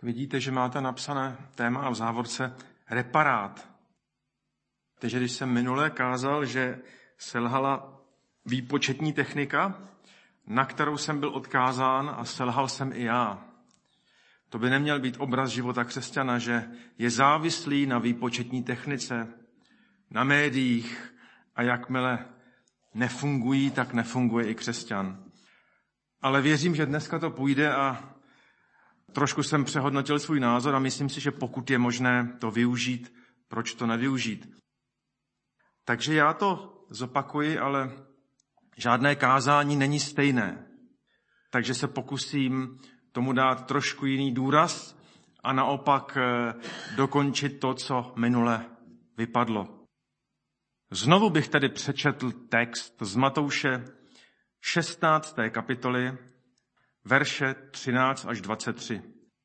Vidíte, že máte napsané téma v závorce reparát. Takže když jsem minule kázal, že selhala výpočetní technika, na kterou jsem byl odkázán a selhal jsem i já. To by neměl být obraz života křesťana, že je závislý na výpočetní technice, na médiích a jakmile nefungují, tak nefunguje i křesťan. Ale věřím, že dneska to půjde a trošku jsem přehodnotil svůj názor a myslím si, že pokud je možné to využít, proč to nevyužít. Takže já to zopakuji, ale žádné kázání není stejné. Takže se pokusím tomu dát trošku jiný důraz a naopak dokončit to, co minule vypadlo. Znovu bych tedy přečetl text z Matouše 16. kapitoly, verše 13 až 23.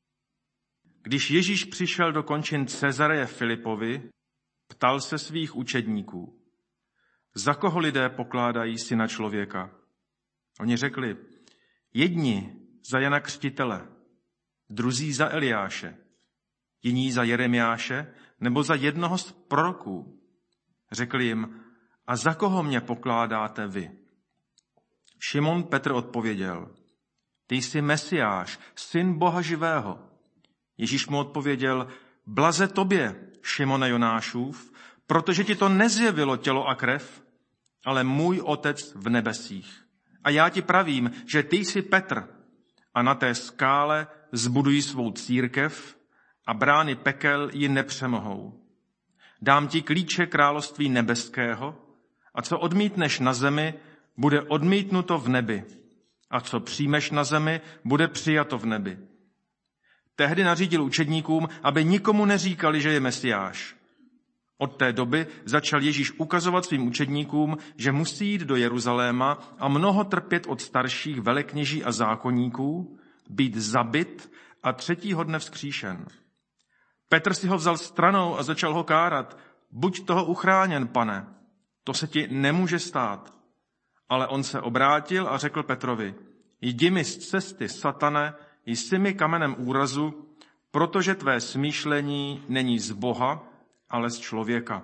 Když Ježíš přišel do končin Cezareje Filipovi, ptal se svých učedníků, za koho lidé pokládají syna člověka. Oni řekli, jedni za Jana Křtitele, druzí za Eliáše, jiní za Jeremiáše nebo za jednoho z proroků. Řekli jim, a za koho mě pokládáte vy? Šimon Petr odpověděl, ty jsi Mesiáš, syn Boha živého. Ježíš mu odpověděl, blaze tobě, Šimone Jonášův, protože ti to nezjevilo tělo a krev, ale můj Otec v nebesích. A já ti pravím, že ty jsi Petr a na té skále zbuduji svou církev a brány pekel ji nepřemohou. Dám ti klíče království nebeského a co odmítneš na zemi, bude odmítnuto v nebi. A co přijmeš na zemi, bude přijato v nebi. Tehdy nařídil učedníkům, aby nikomu neříkali, že je Mesiáš. Od té doby začal Ježíš ukazovat svým učedníkům, že musí jít do Jeruzaléma a mnoho trpět od starších velekněží a zákonníků, být zabit a 3. dne vzkříšen. Petr si ho vzal stranou a začal ho kárat. Buď toho uchráněn, pane, to se ti nemůže stát. Ale on se obrátil a řekl Petrovi, jdi mi z cesty, satane, jsi mi kamenem úrazu, protože tvé smýšlení není z Boha, ale z člověka.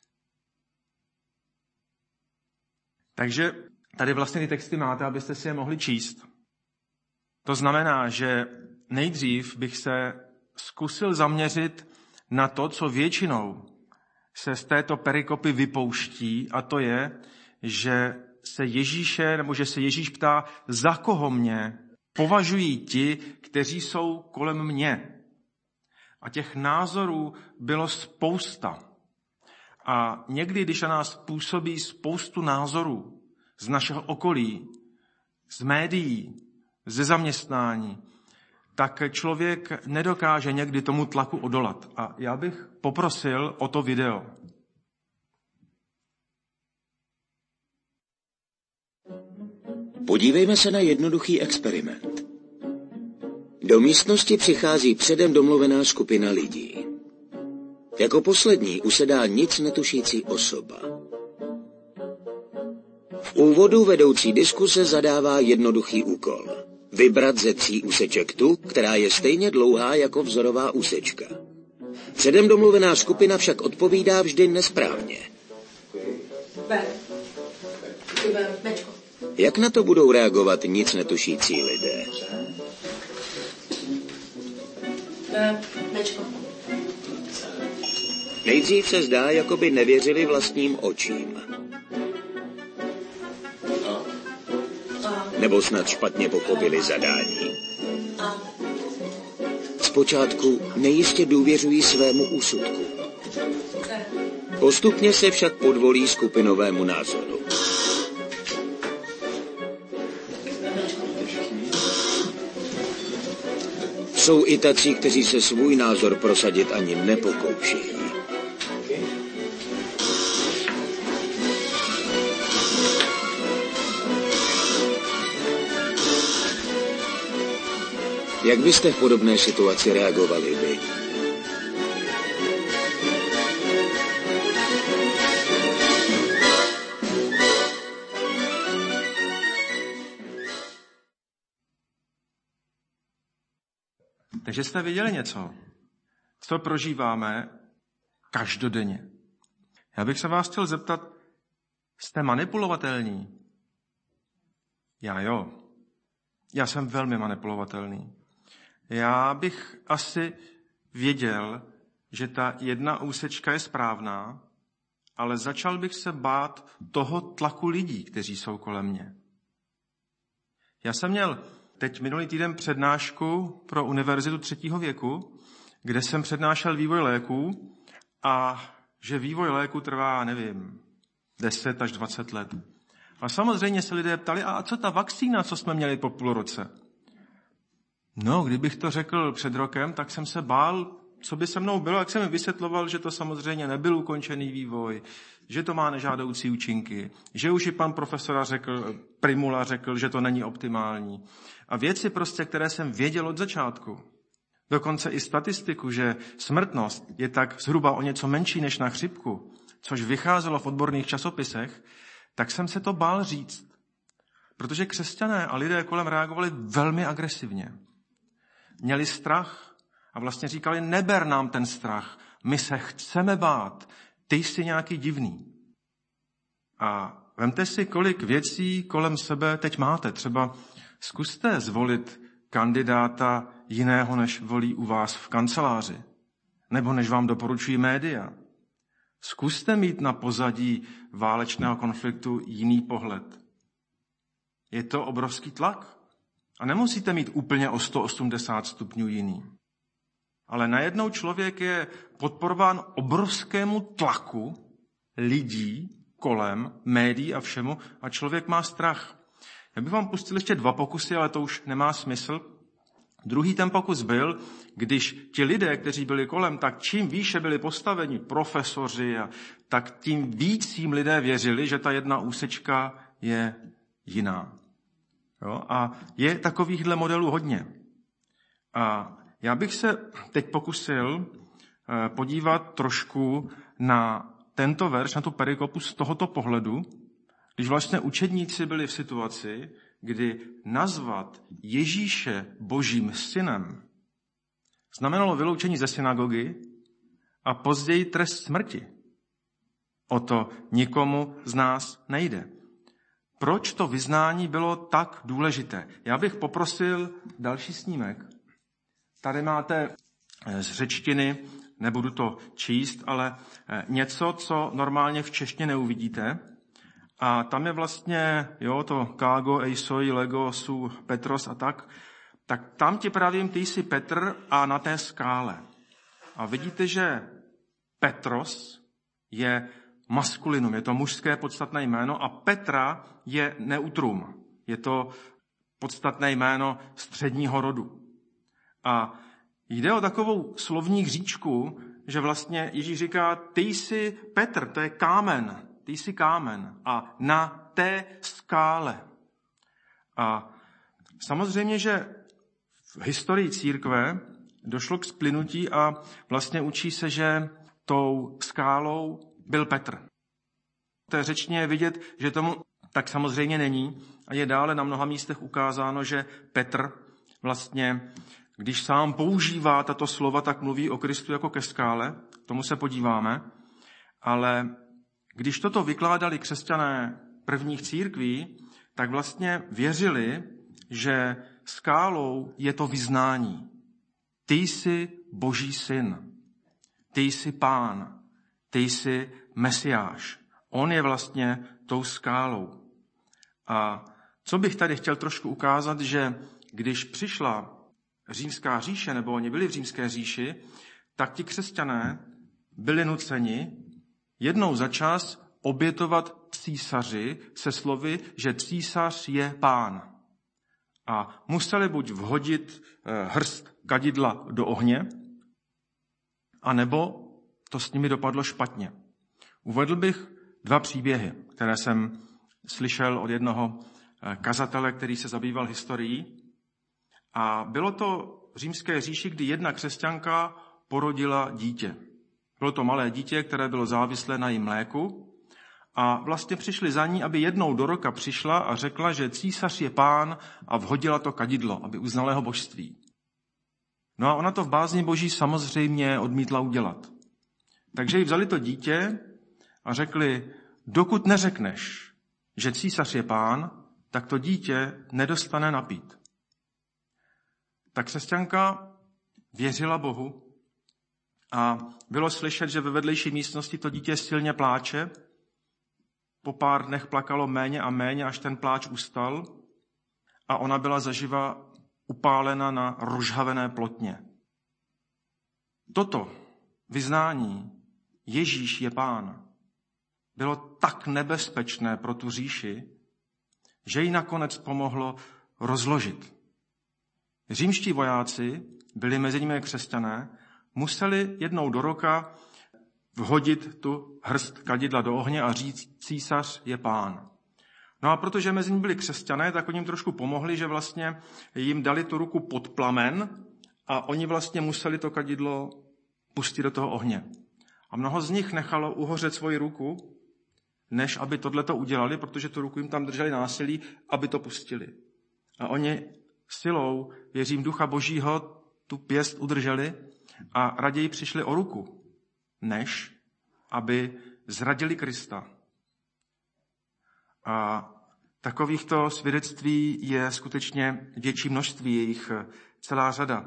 Takže tady vlastně ty texty máte, abyste si je mohli číst. To znamená, že nejdřív bych se zkusil zaměřit na to, co většinou se z této perikopy vypouští, a to je, že se Ježíš ptá, za koho mě považují ti, kteří jsou kolem mě. A těch názorů bylo spousta. A někdy, když na nás působí spoustu názorů z našeho okolí, z médií, ze zaměstnání, tak člověk nedokáže někdy tomu tlaku odolat. A já bych poprosil o to video. Podívejme se na jednoduchý experiment. Do místnosti přichází předem domluvená skupina lidí. Jako poslední usedá nic netušící osoba. V úvodu vedoucí diskuse zadává jednoduchý úkol. Vybrat ze 3 úseček tu, která je stejně dlouhá jako vzorová úsečka. Předem domluvená skupina však odpovídá vždy nesprávně. Bčko. Jak na to budou reagovat nic netušící lidé? Bčko. Nejdřív se zdá, jako by nevěřili vlastním očím. Nebo snad špatně pochopili zadání. Zpočátku nejistě důvěřují svému úsudku. Postupně se však podvolí skupinovému názoru. Jsou i tací, kteří se svůj názor prosadit ani nepokoušejí. Jak byste v podobné situaci reagovali vy? Takže jste viděli něco, co prožíváme každodenně. Já bych se vás chtěl zeptat, jste manipulovatelní? Já jo. Já jsem velmi manipulovatelný. Já bych asi věděl, že ta jedna úsečka je správná, ale začal bych se bát toho tlaku lidí, kteří jsou kolem mě. Já jsem měl teď minulý týden přednášku pro Univerzitu 3. věku, kde jsem přednášel vývoj léků a že vývoj léku trvá, 10 až 20 let. A samozřejmě se lidé ptali, a co ta vakcína, co jsme měli po půl roce? No, kdybych to řekl před rokem, tak jsem se bál, co by se mnou bylo, jak jsem mi vysvětloval, že to samozřejmě nebyl ukončený vývoj, že to má nežádoucí účinky, že už i pan profesor Primula řekl, že to není optimální. A věci prostě, které jsem věděl od začátku. Dokonce i statistiku, že smrtnost je tak zhruba o něco menší než na chřipku, což vycházelo v odborných časopisech, tak jsem se to bál říct. Protože křesťané a lidé kolem reagovali velmi agresivně. Měli strach a vlastně říkali, neber nám ten strach, my se chceme bát, ty jsi nějaký divný. A vemte si, kolik věcí kolem sebe teď máte. Třeba zkuste zvolit kandidáta jiného, než volí u vás v kanceláři, nebo než vám doporučují média. Zkuste mít na pozadí válečného konfliktu jiný pohled. Je to obrovský tlak. A nemusíte mít úplně o 180 stupňů jiný. Ale najednou člověk je podporován obrovskému tlaku lidí kolem, médií a všemu a člověk má strach. Já bych vám pustil ještě 2 pokusy, ale to už nemá smysl. Druhý ten pokus byl, když ti lidé, kteří byli kolem, tak čím výše byli postaveni profesoři, tak tím víc jim lidé věřili, že ta jedna úsečka je jiná. Jo? A je takovýchhle modelů hodně. A já bych se teď pokusil podívat trošku na tento verš, na tu perikopu z tohoto pohledu, když vlastně učedníci byli v situaci, kdy nazvat Ježíše Božím synem znamenalo vyloučení ze synagogy a později trest smrti. O to nikomu z nás nejde. Proč to vyznání bylo tak důležité? Já bych poprosil další snímek. Tady máte z řečtiny, nebudu to číst, ale něco, co normálně v češtině neuvidíte. A tam je vlastně, to kágo, eisoi, lego, su, Petros a tak tam ti pravím, ty jsi Petr a na té skále. A vidíte, že Petros je maskulinum, je to mužské podstatné jméno a Petra je neutrum, je to podstatné jméno středního rodu. A jde o takovou slovní hříčku, že vlastně Ježíš říká, ty jsi Petr, to je kámen, ty jsi kámen a na té skále. A samozřejmě, že v historii církve došlo k splynutí a vlastně učí se, že tou skálou byl Petr. To je řečně vidět, že tomu tak samozřejmě není a je dále na mnoha místech ukázáno, že Petr vlastně, když sám používá tato slova, tak mluví o Kristu jako ke skále, k tomu se podíváme, ale když toto vykládali křesťané prvních církví, tak vlastně věřili, že skálou je to vyznání. Ty jsi Boží syn, ty jsi Pán, ty jsi Mesiáš. On je vlastně tou skálou. A co bych tady chtěl trošku ukázat, že když přišla římská říše, nebo oni byli v římské říši, tak ti křesťané byli nuceni jednou za čas obětovat císaři se slovy, že císař je pán. A museli buď vhodit hrst kadidla do ohně, anebo to s nimi dopadlo špatně. Uvedl bych 2 příběhy, které jsem slyšel od jednoho kazatele, který se zabýval historií. A bylo to v římské říši, kdy jedna křesťanka porodila dítě. Bylo to malé dítě, které bylo závislé na jejím mléku a vlastně přišli za ní, aby jednou do roka přišla a řekla, že císař je pán a vhodila to kadidlo, aby uznala jeho božství. No a ona to v bázni Boží samozřejmě odmítla udělat. Takže jí vzali to dítě a řekli, dokud neřekneš, že císař je pán, tak to dítě nedostane napít. Tak křesťanka věřila Bohu a bylo slyšet, že ve vedlejší místnosti to dítě silně pláče. Po pár dnech plakalo méně a méně, až ten pláč ustal a ona byla zaživa upálena na rozžhavené plotně. Toto vyznání Ježíš je pán bylo tak nebezpečné pro tu říši, že jí nakonec pomohlo rozložit. Římští vojáci, byli mezi nimi křesťané, museli jednou do roka vhodit tu hrst kadidla do ohně a říct, císař je pán. No a protože mezi nimi byli křesťané, tak oni jim trošku pomohli, že vlastně jim dali tu ruku pod plamen a oni vlastně museli to kadidlo pustit do toho ohně. A mnoho z nich nechalo uhořet svoji ruku, než aby tohleto udělali, protože tu ruku jim tam drželi násilí, aby to pustili. A oni silou, věřím, Ducha Božího tu pěst udrželi a raději přišli o ruku, než aby zradili Krista. A takovýchto svědectví je skutečně větší množství, je jich celá řada.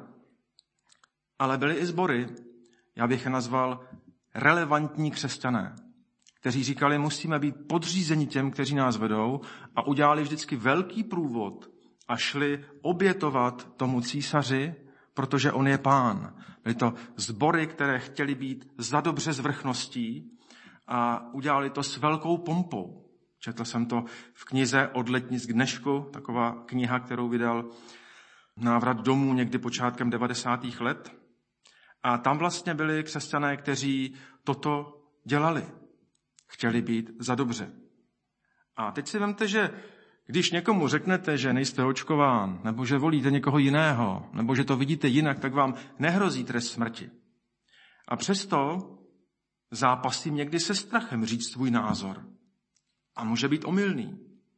Ale byly i sbory, já bych je nazval relevantní křesťané, kteří říkali, musíme být podřízeni těm, kteří nás vedou, a udělali vždycky velký průvod a šli obětovat tomu císaři, protože on je pán. Byly to sbory, které chtěli být za dobře svrchností a udělali to s velkou pompou. Četl jsem to v knize Od letnic k dnešku, taková kniha, kterou vydal Návrat domů někdy počátkem 90. let. A tam vlastně byli křesťané, kteří toto dělali. Chtěli být za dobře. A teď si vemte, že když někomu řeknete, že nejste očkován, nebo že volíte někoho jiného, nebo že to vidíte jinak, tak vám nehrozí trest smrti. A přesto zápasím někdy se strachem říct svůj názor. A může být omylný.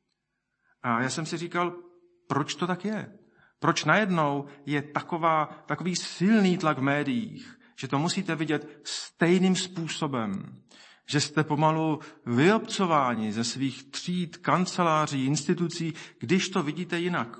A já jsem si říkal, proč to tak je? Proč najednou je takový silný tlak v médiích, že to musíte vidět stejným způsobem, že jste pomalu vyobcováni ze svých tříd, kanceláří, institucí, když to vidíte jinak.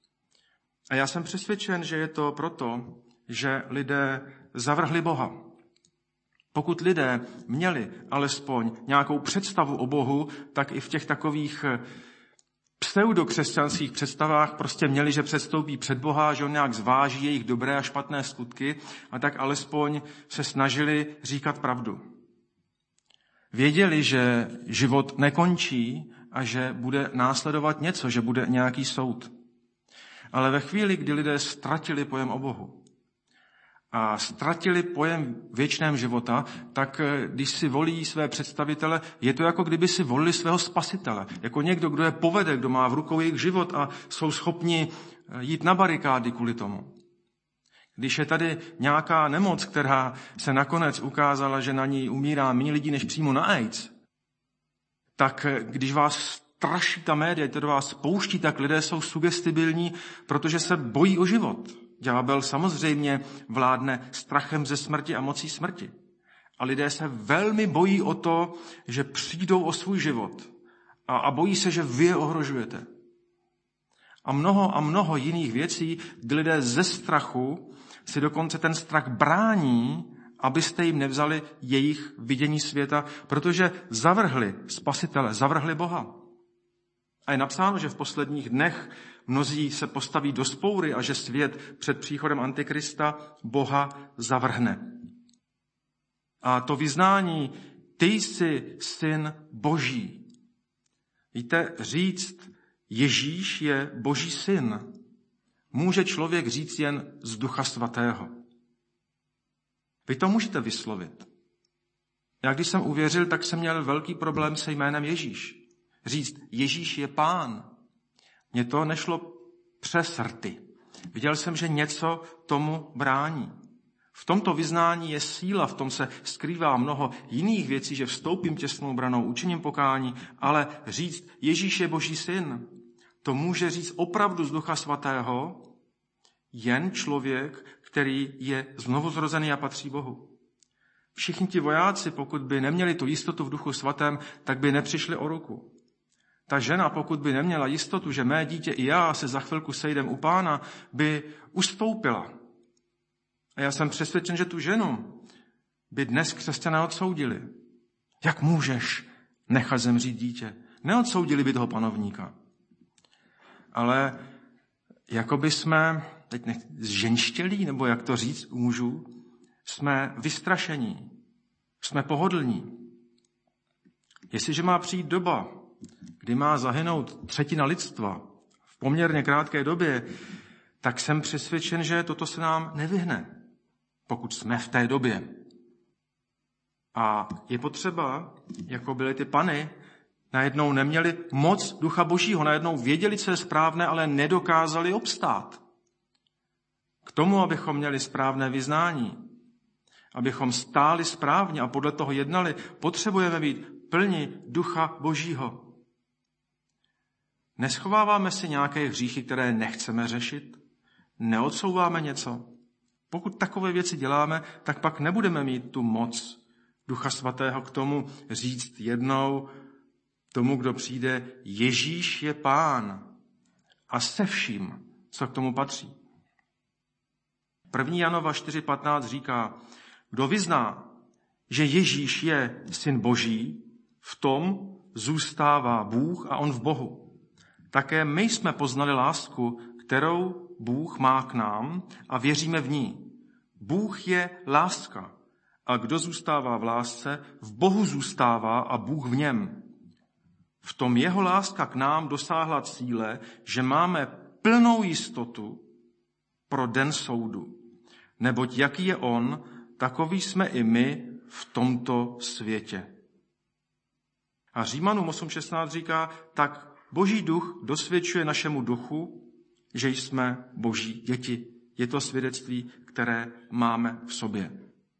A já jsem přesvědčen, že je to proto, že lidé zavrhli Boha. Pokud lidé měli alespoň nějakou představu o Bohu, tak i v těch takových pseudokřesťanských představách prostě měli, že předstoupí před Boha, že on nějak zváží jejich dobré a špatné skutky a tak alespoň se snažili říkat pravdu. Věděli, že život nekončí a že bude následovat něco, že bude nějaký soud. Ale ve chvíli, kdy lidé ztratili pojem o Bohu a ztratili pojem věčném života, tak když si volí své představitele, je to jako kdyby si volili svého spasitele. Jako někdo, kdo je povede, kdo má v rukou jejich život a jsou schopni jít na barikády kvůli tomu. Když je tady nějaká nemoc, která se nakonec ukázala, že na ní umírá méně lidí než přímo na AIDS, tak když vás straší ta média, to do vás pouští, tak lidé jsou sugestibilní, protože se bojí o život. Ďábel samozřejmě vládne strachem ze smrti a mocí smrti. A lidé se velmi bojí o to, že přijdou o svůj život. A bojí se, že vy je ohrožujete. A mnoho jiných věcí, kdy lidé ze strachu si dokonce ten strach brání, abyste jim nevzali jejich vidění světa, protože zavrhli Spasitele, zavrhli Boha. A je napsáno, že v posledních dnech mnozí se postaví do vzpoury a že svět před příchodem Antikrista Boha zavrhne. A to vyznání, ty jsi syn Boží. Víte, říct, Ježíš je Boží syn, může člověk říct jen z Ducha Svatého. Vy to můžete vyslovit. Já když jsem uvěřil, tak jsem měl velký problém se jménem Ježíš. Říct, Ježíš je pán. Mně to nešlo přes rty. Viděl jsem, že něco tomu brání. V tomto vyznání je síla, v tom se skrývá mnoho jiných věcí, že vstoupím těsnou branou, učiním pokání, ale říct, Ježíš je Boží syn, to může říct opravdu z Ducha Svatého jen člověk, který je znovuzrozený a patří Bohu. Všichni ti vojáci, pokud by neměli tu jistotu v Duchu Svatém, tak by nepřišli o ruku. Ta žena, pokud by neměla jistotu, že mé dítě i já se za chvilku sejdem u Pána, by ustoupila. A já jsem přesvědčen, že tu ženu by dnes křesťané odsoudili. Jak můžeš nechat zemřít dítě? Neodsoudili by toho panovníka. Ale jako by jsme, teď zženštělí, nebo jak to říct u mužů, jsme vystrašení, jsme pohodlní. Jestliže má přijít doba, kdy má zahynout třetina lidstva v poměrně krátké době, tak jsem přesvědčen, že toto se nám nevyhne, pokud jsme v té době. A je potřeba, jako byly ty pany, najednou neměli moc Ducha Božího, najednou věděli, co je správné, ale nedokázali obstát. K tomu, abychom měli správné vyznání, abychom stáli správně a podle toho jednali, potřebujeme být plni Ducha Božího. Neschováváme si nějaké hříchy, které nechceme řešit? Neodsouváme něco? Pokud takové věci děláme, tak pak nebudeme mít tu moc Ducha Svatého k tomu říct jednou tomu, kdo přijde, Ježíš je Pán a se vším, co k tomu patří. 1. Janova 4.15 říká, kdo vyzná, že Ježíš je Syn Boží, v tom zůstává Bůh a on v Bohu. Také my jsme poznali lásku, kterou Bůh má k nám a věříme v ní. Bůh je láska a kdo zůstává v lásce, v Bohu zůstává a Bůh v něm. V tom jeho láska k nám dosáhla cíle, že máme plnou jistotu pro den soudu. Neboť jaký je on, takový jsme i my v tomto světě. A Římanům 8.16 říká, tak Boží duch dosvědčuje našemu duchu, že jsme Boží děti. Je to svědectví, které máme v sobě.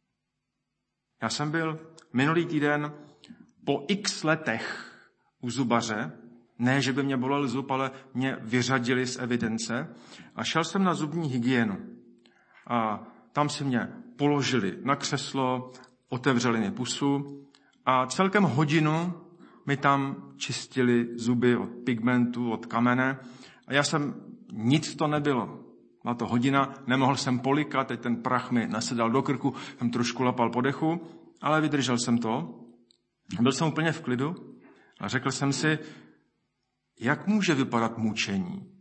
Já jsem byl minulý týden po x letech u zubaře, ne, že by mě bolel zub, ale mě vyřadili z evidence a šel jsem na zubní hygienu. A tam si mě položili na křeslo, otevřeli mi pusu a celkem hodinu mi tam čistili zuby od pigmentu, od kamene a já jsem, nic to nebylo. Byla to hodina, nemohl jsem polikat, teď ten prach mi nasedal do krku, jsem trošku lapal po dechu, ale vydržel jsem to. Byl jsem úplně v klidu a řekl jsem si, jak může vypadat mučení?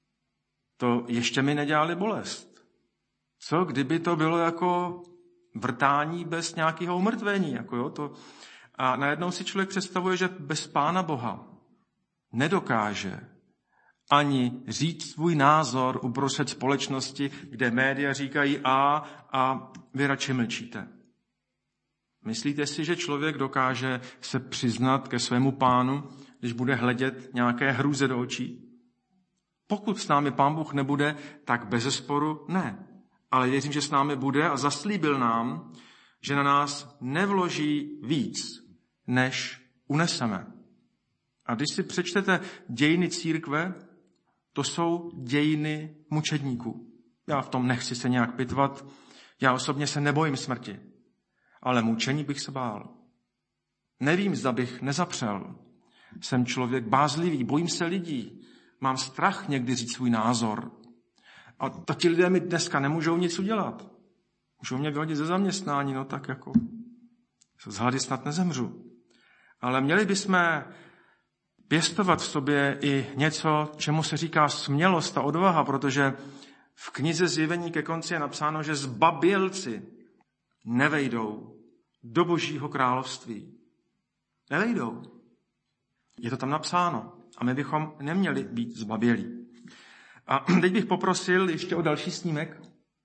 To ještě mi nedělali bolest. Co, kdyby to bylo jako vrtání bez nějakého umrtvení? Jako jo, to... A najednou si člověk představuje, že bez Pána Boha nedokáže ani říct svůj názor uprostřed společnosti, kde média říkají a vy radši mlčíte. Myslíte si, že člověk dokáže se přiznat ke svému Pánu, když bude hledět nějaké hrůze do očí? Pokud s námi Pán Bůh nebude, tak bezesporu ne. Ale věřím, že s námi bude a zaslíbil nám, že na nás nevloží víc, než uneseme. A když si přečtete dějiny církve, to jsou dějiny mučedníků. Já v tom nechci se nějak pitvat. Já osobně se nebojím smrti. Ale mučení bych se bál. Nevím, zda bych nezapřel. Jsem člověk bázlivý, bojím se lidí. Mám strach někdy říct svůj názor. A to ti lidé mi dneska nemůžou nic udělat. Můžou mě vyhodit ze zaměstnání, no tak jako z hlady snad nezemřu. Ale měli bychom pěstovat v sobě i něco, čemu se říká smělost a odvaha, protože v knize Zjevení ke konci je napsáno, že zbabělci nevejdou do Božího království. Nevejdou. Je to tam napsáno. A my bychom neměli být zbabělí. A teď bych poprosil ještě o další snímek.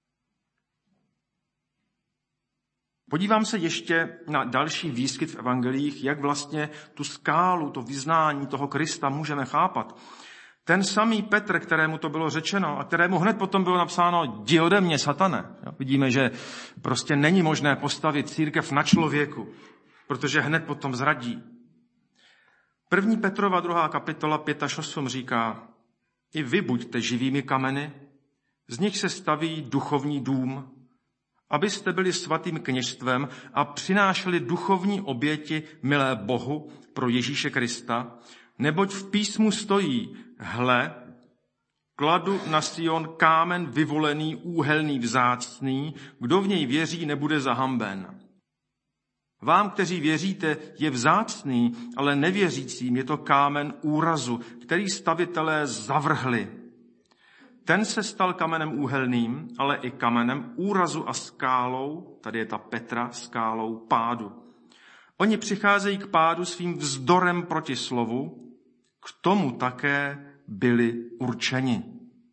Podívám se ještě na další výskyt v evangelích, jak vlastně tu skálu, to vyznání toho Krista můžeme chápat. Ten samý Petr, kterému to bylo řečeno a kterému hned potom bylo napsáno jdi ode mě, satane. Vidíme, že prostě není možné postavit církev na člověku, protože hned potom zradí. 1. Petrova 2. kapitola 5 až 8 říká, i vy buďte živými kameny, Z nich se staví duchovní dům, abyste byli svatým kněžstvem a přinášeli duchovní oběti milé Bohu pro Ježíše Krista, neboť v písmu stojí, hle, kladu na Sion kámen vyvolený, úhelný, vzácný, kdo v něj věří, nebude zahamben. Vám, kteří věříte, je vzácný, ale nevěřícím je to kámen úrazu, který stavitelé zavrhli. Ten se stal kamenem úhelným, ale i kamenem úrazu a skálou, tady je ta Petra, skálou pádu. Oni přicházejí k pádu svým vzdorem proti slovu, k tomu také byli určeni.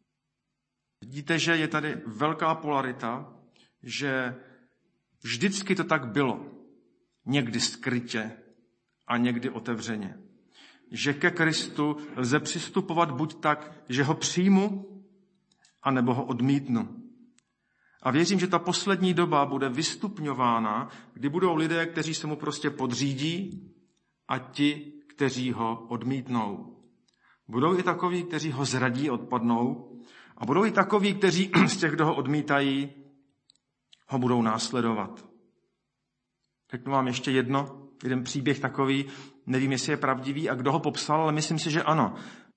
Vidíte, že je tady velká polarita, že vždycky to tak bylo. Někdy skrytě a někdy otevřeně. Že ke Kristu lze přistupovat buď tak, že ho přijmu, anebo ho odmítnu. A věřím, že ta poslední doba bude vystupňována, kdy budou lidé, kteří se mu prostě podřídí, a ti, kteří ho odmítnou. Budou i takoví, kteří ho zradí, odpadnou, a budou i takoví, kteří z těch, kdo ho odmítají, ho budou následovat. Řeknu vám ještě jeden příběh takový, nevím, jestli je pravdivý a kdo ho popsal, ale myslím si, že ano.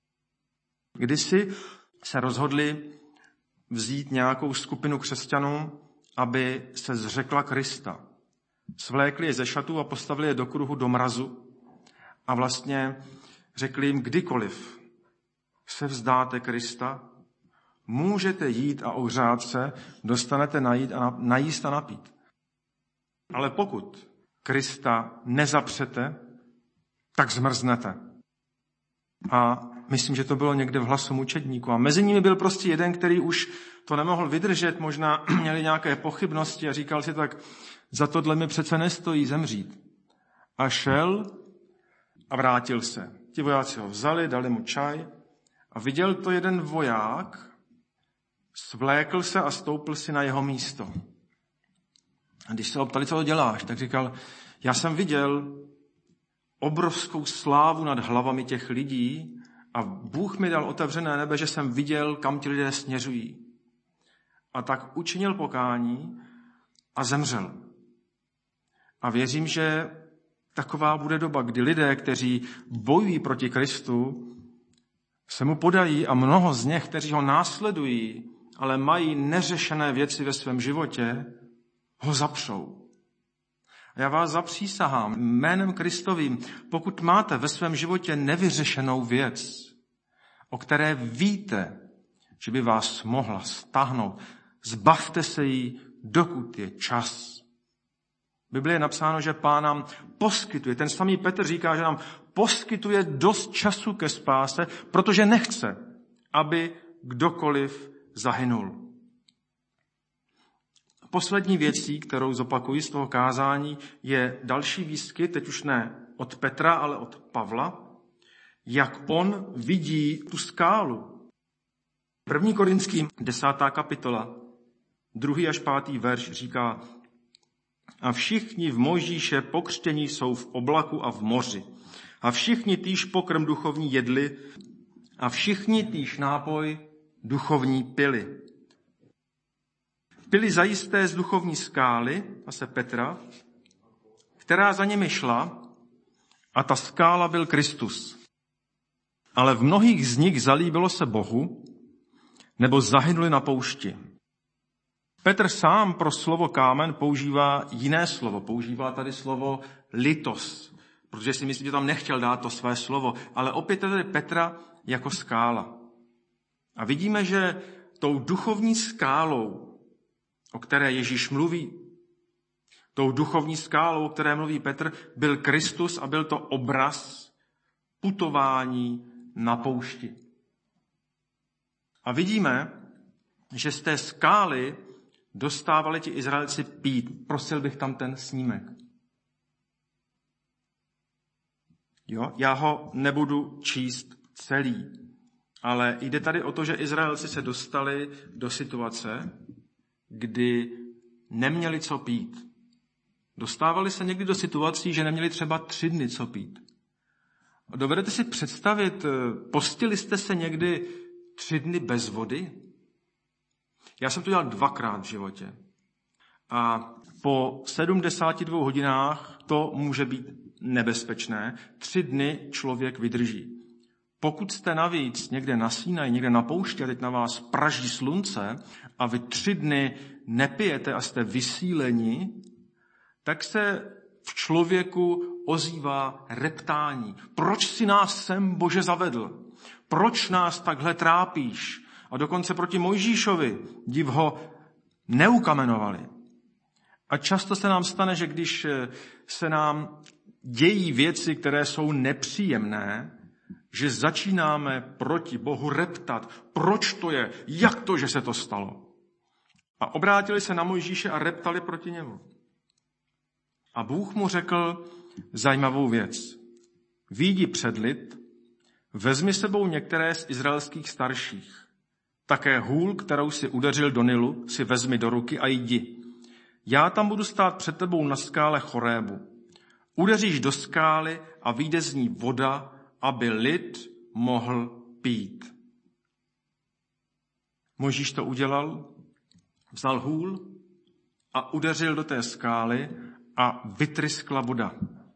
Kdysi se rozhodli vzít nějakou skupinu křesťanů, aby se zřekla Krista. Svlékli je ze šatů a postavili je do kruhu do mrazu a vlastně řekli jim, kdykoliv se vzdáte Krista, můžete jít a ohřát se, dostanete najíst a napít. Ale pokud Krista nezapřete, tak zmrznete. A myslím, že to bylo někde v Hlasu mučedníku. A mezi nimi byl prostě jeden, který už to nemohl vydržet, možná měli nějaké pochybnosti a říkal si tak, za tohle mi přece nestojí zemřít. A šel a vrátil se. Ti vojáci ho vzali, dali mu čaj a viděl to jeden voják, svlékl se a stoupil si na jeho místo. A když se ho ptali, co to děláš, tak říkal, já jsem viděl obrovskou slávu nad hlavami těch lidí a Bůh mi dal otevřené nebe, že jsem viděl, kam ti lidé směřují. A tak učinil pokání a zemřel. A věřím, že taková bude doba, kdy lidé, kteří bojují proti Kristu, se mu podají a mnoho z nich, kteří ho následují, ale mají neřešené věci ve svém životě, ho zapřou. A já vás zapřísahám jménem Kristovým, pokud máte ve svém životě nevyřešenou věc, o které víte, že by vás mohla stáhnout, zbavte se jí, dokud je čas. V Biblii je napsáno, že Pán nám poskytuje, ten samý Petr říká, že nám poskytuje dost času ke spáse, protože nechce, aby kdokoliv zahynul. Poslední věcí, kterou zopakuji z toho kázání, je další výskyt, teď už ne od Petra, ale od Pavla, jak on vidí tu skálu. 1. Korinským 10. kapitola, 2. až 5. verš říká, a všichni v Mojžíše pokřtění jsou v oblaku a v moři. A všichni týž pokrm duchovní jedli a všichni týž nápoj duchovní pili. Pili zajisté z duchovní skály, zase Petra, která za nimi šla, a ta skála byl Kristus. Ale v mnohých z nich zalíbilo se Bohu, nebo zahynuli na poušti. Petr sám pro slovo kámen používá jiné slovo. Používá tady slovo litos, protože si myslí, že tam nechtěl dát to své slovo. Ale opět je tady Petra jako skála. A vidíme, že tou duchovní skálou, o které Ježíš mluví, tou duchovní skálou, o které mluví Petr, byl Kristus a byl to obraz putování na poušti. A vidíme, že z té skály dostávali ti Izraelci pít. Prosil bych tam ten snímek. Jo? Já ho nebudu číst celý, ale jde tady o to, že Izraelci se dostali do situace, kdy neměli co pít. Dostávali se někdy do situací, že neměli třeba 3 dny co pít. Dovedete si představit, postili jste se někdy 3 dny bez vody? Já jsem to dělal 2krát v životě. A po 72 hodinách to může být nebezpečné. 3 dny člověk vydrží. Pokud jste navíc někde na Sinaji, někde na poušti a teď na vás praží slunce a vy 3 dny nepijete a jste vysíleni, tak se v člověku ozývá reptání. Proč si nás sem, Bože, zavedl? Proč nás takhle trápíš? A dokonce proti Mojžíšovi, div ho neukamenovali. A často se nám stane, že když se nám dějí věci, které jsou nepříjemné, že začínáme proti Bohu reptat. Proč to je? Jak to, že se to stalo? A obrátili se na Mojžíše a reptali proti němu. A Bůh mu řekl zajímavou věc. Vyjdi před lid, vezmi sebou některé z izraelských starších. Také hůl, kterou si udeřil do Nilu, si vezmi do ruky a jdi. Já tam budu stát před tebou na skále Chorébu. Udeříš do skály a vyjde z ní voda, aby lid mohl pít. Mojžíš to udělal, vzal hůl a udeřil do té skály a vytryskla voda.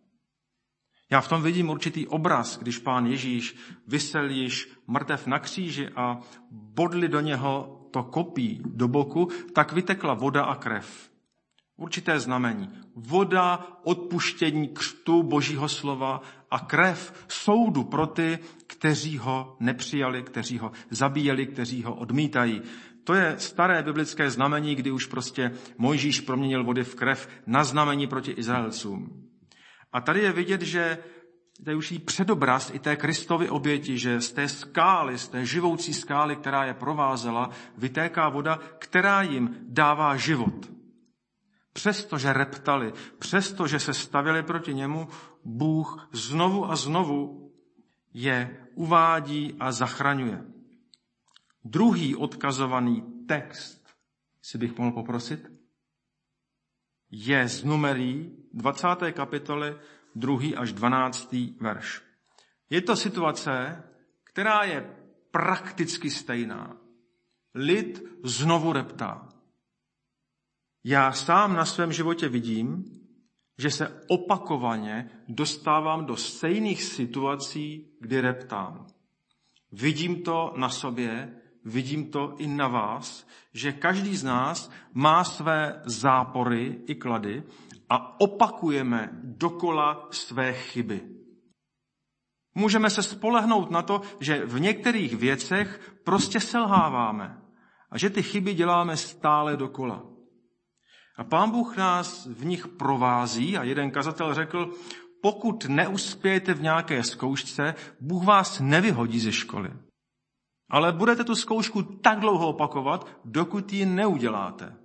Já v tom vidím určitý obraz, když Pán Ježíš visel již mrtev na kříži a bodli do něho to kopí do boku, tak vytekla voda a krev. Určité znamení. Voda, odpuštění křtu Božího slova a krev soudu pro ty, kteří ho nepřijali, kteří ho zabíjeli, kteří ho odmítají. To je staré biblické znamení, kdy už prostě Mojžíš proměnil vody v krev na znamení proti Izraelcům. A tady je vidět, že to je už jí předobraz i té Kristovy oběti, že z té skály, z té živoucí skály, která je provázela, vytéká voda, která jim dává život. Přestože reptali, přestože se stavěli proti němu, Bůh znovu a znovu je uvádí a zachraňuje. Druhý odkazovaný text, si bych mohl poprosit, je z Numerií 20. kapitoly 2. až 12. verš. Je to situace, která je prakticky stejná. Lid znovu reptá. Já sám na svém životě vidím, že se opakovaně dostávám do stejných situací, kdy reptám. Vidím to na sobě, vidím to i na vás, že každý z nás má své zápory i klady a opakujeme dokola své chyby. Můžeme se spolehnout na to, že v některých věcech prostě selháváme a že ty chyby děláme stále dokola. A Pán Bůh nás v nich provází a jeden kazatel řekl, pokud neuspějete v nějaké zkoušce, Bůh vás nevyhodí ze školy. Ale budete tu zkoušku tak dlouho opakovat, dokud ji neuděláte.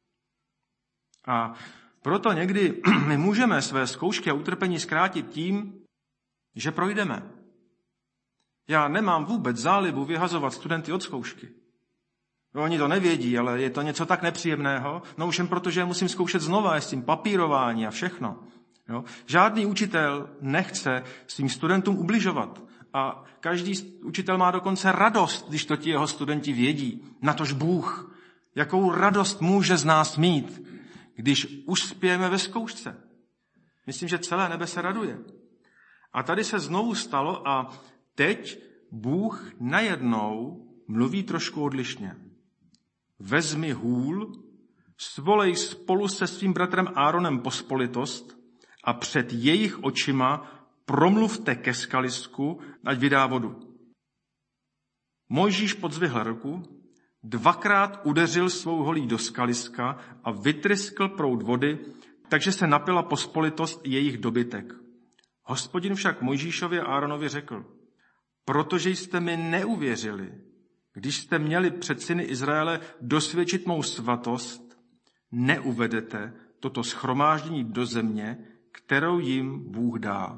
A proto někdy my můžeme své zkoušky a utrpení zkrátit tím, že projdeme. Já nemám vůbec zálibu vyhazovat studenty od zkoušky. Oni to nevědí, ale je to něco tak nepříjemného, no už jen proto, že musím zkoušet znova, s tím papírování a všechno. Jo? Žádný učitel nechce svým studentům ubližovat. A každý učitel má dokonce radost, když to ti jeho studenti vědí. Natož Bůh, jakou radost může z nás mít, když uspějeme ve zkoušce. Myslím, že celé nebe se raduje. A tady se znovu stalo a teď Bůh najednou mluví trošku odlišně. Vezmi hůl, svolej spolu se svým bratrem Áronem pospolitost a před jejich očima promluvte ke skalisku, ať vydá vodu. Mojžíš podzvihl ruku, 2krát udeřil svou holí do skaliska a vytryskl proud vody, takže se napila pospolitost jejich dobytek. Hospodin však Mojžíšovi a Áronovi řekl, protože jste mi neuvěřili, když jste měli před syny Izraele dosvědčit mou svatost, neuvedete toto shromáždění do země, kterou jim Bůh dá.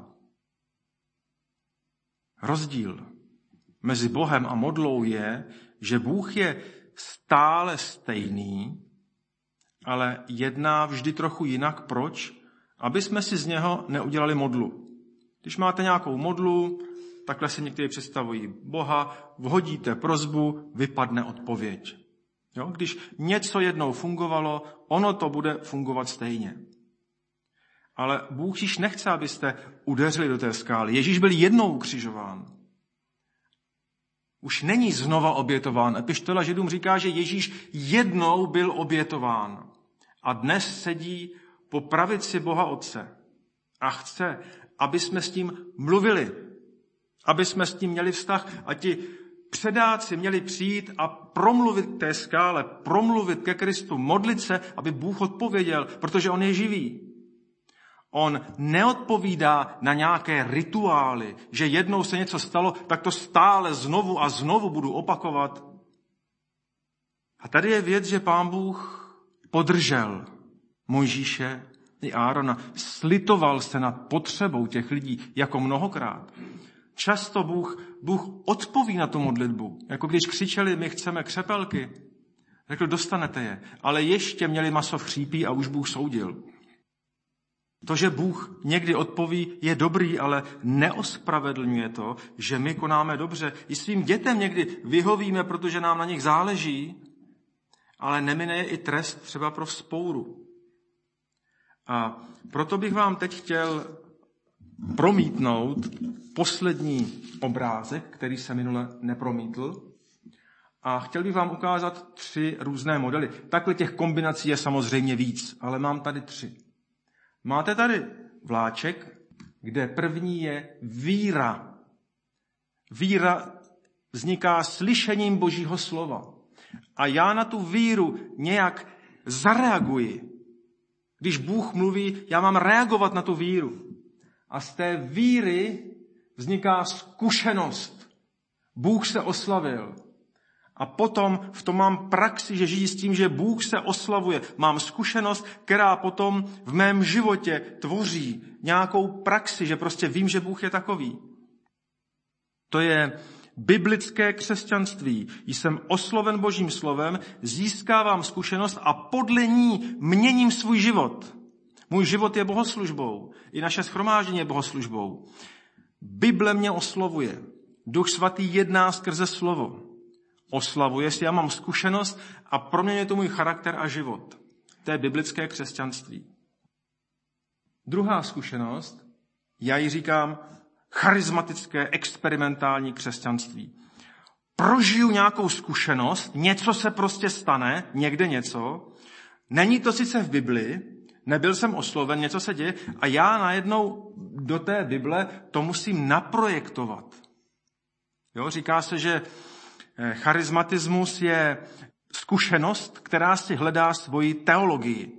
Rozdíl mezi Bohem a modlou je, že Bůh je stále stejný, ale jedná vždy trochu jinak. Proč? Aby jsme si z něho neudělali modlu. Když máte nějakou modlu, takhle si někteří představují Boha, vhodíte prosbu, vypadne odpověď. Jo? Když něco jednou fungovalo, ono to bude fungovat stejně. Ale Bůh již nechce, abyste udeřili do té skály. Ježíš byl jednou ukřižován. Už není znova obětován. Epištola Židům říká, že Ježíš jednou byl obětován. A dnes sedí po pravici Boha Otce. A chce, aby jsme s tím mluvili. Aby jsme s tím měli vztah. A ti předáci měli přijít a promluvit k té skále, promluvit ke Kristu, modlit se, aby Bůh odpověděl, protože on je živý. On neodpovídá na nějaké rituály, že jednou se něco stalo, tak to stále znovu a znovu budu opakovat. A tady je věc, že Pán Bůh podržel Mojžíše i Árona, slitoval se nad potřebou těch lidí jako mnohokrát. Často Bůh odpoví na tu modlitbu, jako když křičeli, my chceme křepelky. Řekl, dostanete je, ale ještě měli maso v chřípí a už Bůh soudil. To, že Bůh někdy odpoví, je dobrý, ale neospravedlňuje to, že my konáme dobře. I svým dětem někdy vyhovíme, protože nám na nich záleží, ale nemine je i trest třeba pro vzpouru. A proto bych vám teď chtěl promítnout poslední obrázek, který se minule nepromítl. A chtěl bych vám ukázat 3 různé modely. Takhle těch kombinací je samozřejmě víc, ale mám tady 3. Máte tady vláček, kde první je víra. Víra vzniká slyšením Božího slova. A já na tu víru nějak zareaguji. Když Bůh mluví, já mám reagovat na tu víru. A z té víry vzniká zkušenost. Bůh se oslavil. A potom v tom mám praxi, že žiji s tím, že Bůh se oslavuje. Mám zkušenost, která potom v mém životě tvoří nějakou praxi, že prostě vím, že Bůh je takový. To je biblické křesťanství. Jsem osloven Božím slovem, získávám zkušenost a podle ní měním svůj život. Můj život je bohoslužbou. I naše shromáždění je bohoslužbou. Bible mě oslovuje. Duch svatý jedná skrze slovo. Oslavuje si, já mám zkušenost a proměňuje to můj charakter a život. To je biblické křesťanství. Druhá zkušenost, já ji říkám charismatické, experimentální křesťanství. Prožiju nějakou zkušenost, něco se prostě stane, někde něco, není to sice v Bibli, nebyl jsem osloven, něco se děje a já najednou do té Bible to musím naprojektovat. Jo, říká se, že charismatismus je zkušenost, která si hledá svoji teologii.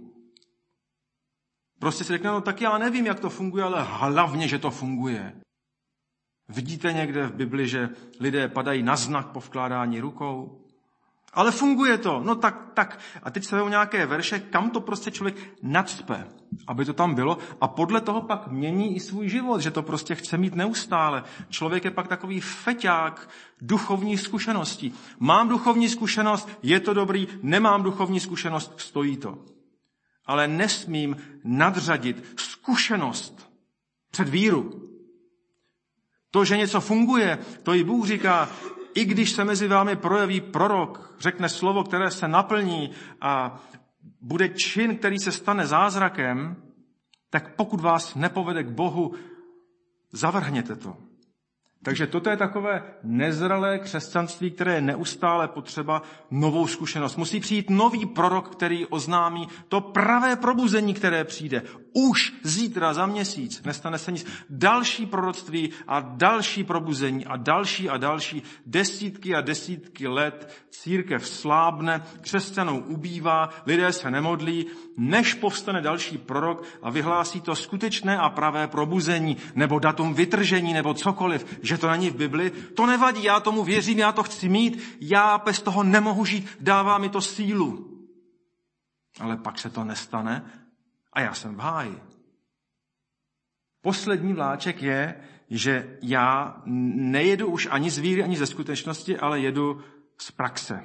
Prostě si řekne, no tak já nevím, jak to funguje, ale hlavně, že to funguje. Vidíte někde v Bibli, že lidé padají na znak po vkládání rukou? Ale funguje to. No tak. A teď se vezmou nějaké verše, kam to prostě člověk nacpe, aby to tam bylo. A podle toho pak mění i svůj život, že to prostě chce mít neustále. Člověk je pak takový feťák duchovní zkušeností. Mám duchovní zkušenost, je to dobrý, nemám duchovní zkušenost, stojí to. Ale nesmím nadřadit zkušenost před víru. To, že něco funguje, to i Bůh říká, i když se mezi vámi projeví prorok, řekne slovo, které se naplní a bude čin, který se stane zázrakem, tak pokud vás nepovede k Bohu, zavrhněte to. Takže toto je takové nezralé křesťanství, které je neustále potřeba novou zkušenost. Musí přijít nový prorok, který oznámí to pravé probuzení, které přijde. Už zítra, za měsíc, nestane se nic. Další proroctví a další probuzení a další. Desítky a desítky let církev slábne, křesťanů ubývá, lidé se nemodlí, než povstane další prorok a vyhlásí to skutečné a pravé probuzení, nebo datum vytržení, nebo cokoliv, že to není v Bibli. To nevadí, já tomu věřím, já to chci mít, já bez toho nemohu žít, dává mi to sílu. Ale pak se to nestane a já jsem v háji. Poslední vláček je, že já nejedu už ani z víry, ani ze skutečnosti, ale jedu z praxe.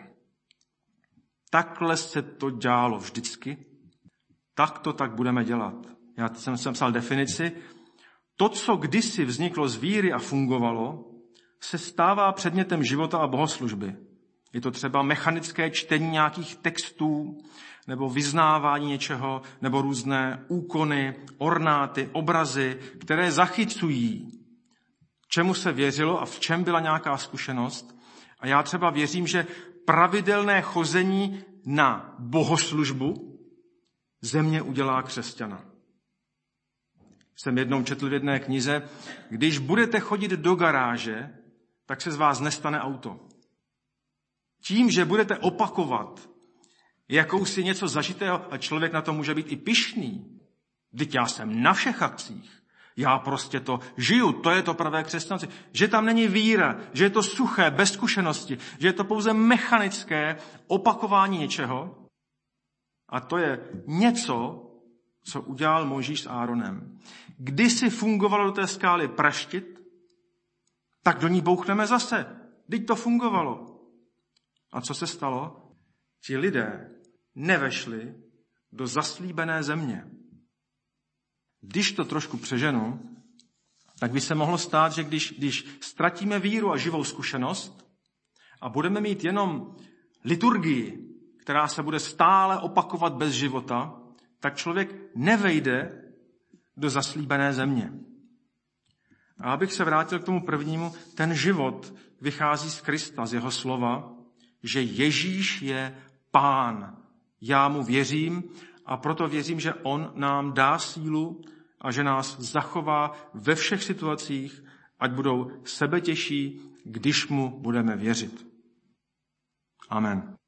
Takhle se to dělalo vždycky. Tak to tak budeme dělat. Já jsem psal definici. To, co kdysi vzniklo z víry a fungovalo, se stává předmětem života a bohoslužby. Je to třeba mechanické čtení nějakých textů, nebo vyznávání něčeho, nebo různé úkony, ornáty, obrazy, které zachycují, čemu se věřilo a v čem byla nějaká zkušenost. A já třeba věřím, že pravidelné chození na bohoslužbu země udělá křesťana. Jsem jednou četl v jedné knize, když budete chodit do garáže, tak se z vás nestane auto. Tím, že budete opakovat jakousi něco zažitého, a člověk na to může být i pyšný. Vždyť já jsem na všech akcích. Já prostě to žiju, to je to pravé křesťanství. Že tam není víra, že je to suché, bez zkušenosti, že je to pouze mechanické opakování něčeho. A to je něco, co udělal Mojžíš s Áronem. Kdysi fungovalo do té skály praštit, tak do ní bouchneme zase. Vždyť to fungovalo. A co se stalo? Ti lidé nevešli do zaslíbené země. Když to trošku přeženu, tak by se mohlo stát, že když ztratíme víru a živou zkušenost a budeme mít jenom liturgii, která se bude stále opakovat bez života, tak člověk nevejde do zaslíbené země. A abych se vrátil k tomu prvnímu, ten život vychází z Krista, z jeho slova, že Ježíš je Pán. Já mu věřím a proto věřím, že on nám dá sílu a že nás zachová ve všech situacích, ať budou sebetěžší, když mu budeme věřit. Amen.